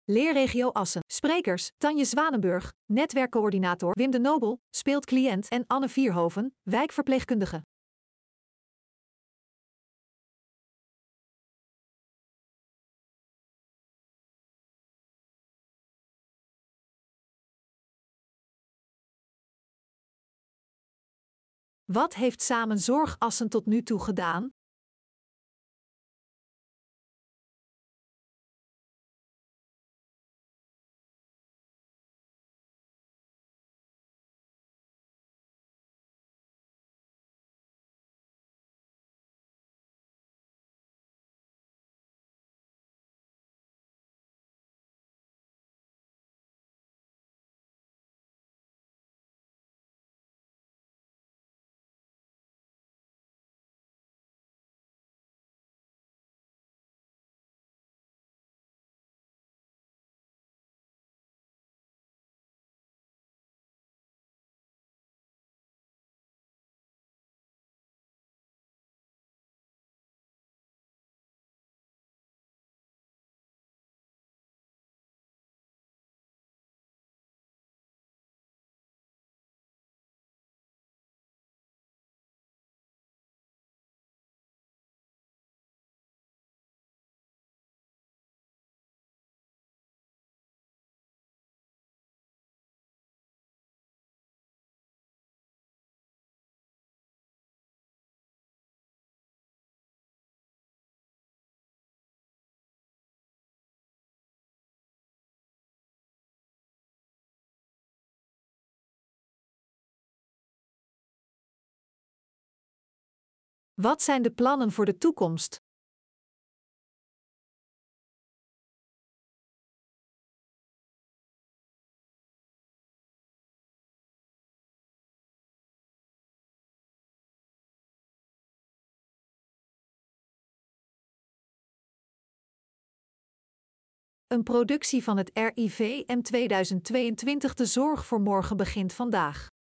Leerregio Assen. Sprekers: Tanje Zwanenburg, netwerkcoördinator Wim de Nobel, speelt cliënt en Anne Vierhoven, wijkverpleegkundige. Wat heeft Samen Zorg Assen tot nu toe gedaan? Wat zijn de plannen voor de toekomst? Een productie van het RIVM 2022. De zorg voor morgen begint vandaag.